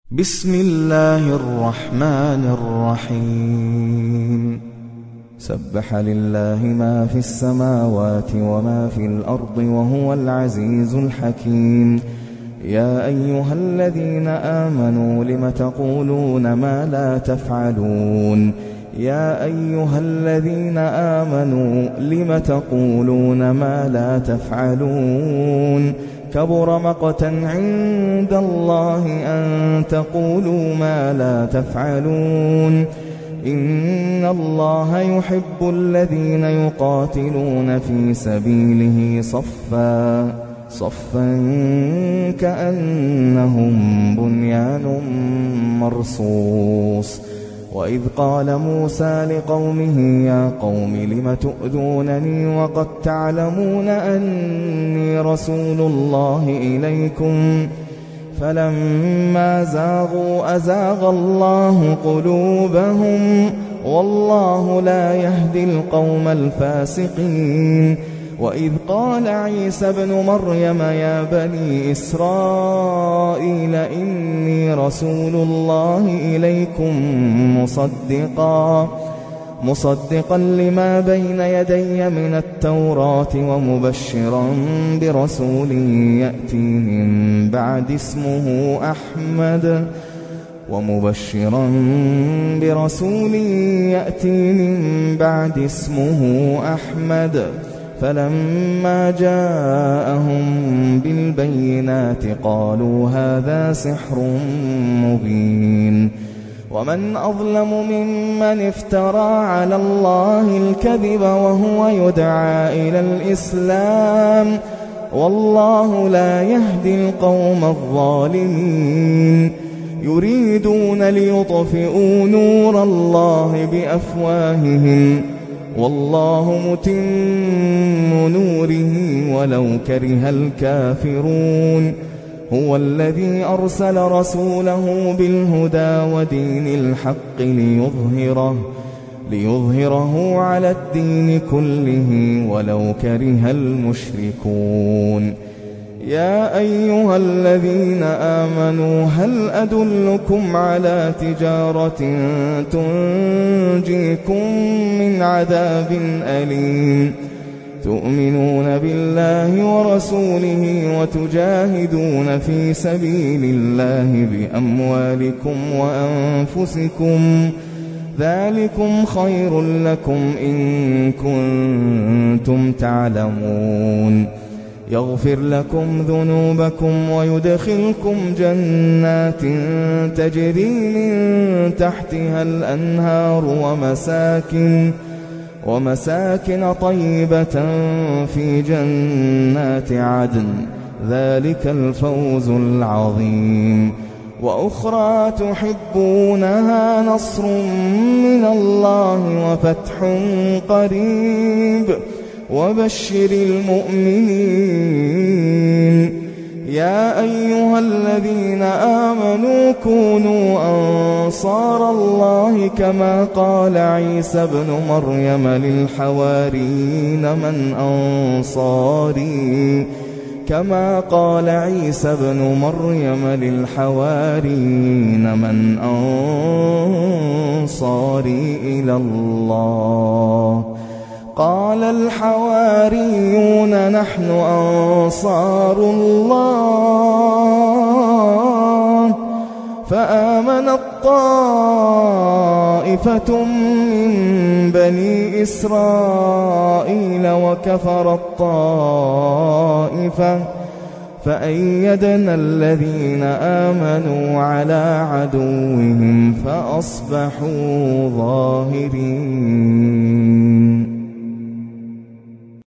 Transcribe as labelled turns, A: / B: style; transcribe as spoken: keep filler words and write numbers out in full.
A: بسم الله الرحمن الرحيم سبح لله ما في السماوات وما في الأرض وهو العزيز الحكيم. يا أيها الذين آمنوا لم تقولون ما لا تفعلون يا أيها الذين آمنوا لم تقولون ما لا تفعلون كبر مقتا عند الله أن تقولوا ما لا تفعلون. إن الله يحب الذين يقاتلون في سبيله صفا صفا كأنهم بنيان مرصوص. وإذ قال موسى لقومه يا قوم لم تؤذونني وقد تعلمون أني رسول الله إليكم فلما زاغوا أزاغ الله قلوبهم والله لا يهدي القوم الفاسقين. وإذ قال عيسى ابن مريم يا بني إسرائيل إني رسول الله إليكم مصدقا مصدقا لما بين يدي من التوراة ومبشرا برسول يأتي من بعد اسمه أحمد ومبشرا برسول يأتي من بعد اسمه أحمد. فلما جاءهم بالبينات قالوا هذا سحر مبين. ومن أظلم ممن افترى على الله الكذب وهو يدعى إلى الإسلام والله لا يهدي القوم الظالمين. يريدون ليطفئوا نور الله بأفواههم والله متم نوره ولو كره الكافرون. هو الذي أرسل رسوله بالهدى ودين الحق ليظهره ليظهره على الدين كله ولو كره المشركون. يا أيها الذين آمنوا هل أدلكم على تجارة تنجيكم من عذاب أليم تؤمنون بالله ورسوله وتجاهدون في سبيل الله بأموالكم وأنفسكم ذلكم خير لكم إن كنتم تعلمون. يغفر لكم ذنوبكم ويدخلكم جنات تجري من تحتها الأنهار ومساكن ومساكن طيبة في جنات عدن ذلك الفوز العظيم. وأخرى تحبونها نصر من الله وفتح قريب وبشر المؤمنين. يا أيها الذين آمنوا كونوا أنصار الله كما قال عيسى ابن مريم للحواريين من أنصاري كما قال عيسى ابن مريم للحواريين من أنصاري إلى الله قال الحواريون نحن أنصار الله. فآمنت طائفة من بني إسرائيل وكفرت طائفة فأيدنا الذين آمنوا على عدوهم فأصبحوا ظاهرين.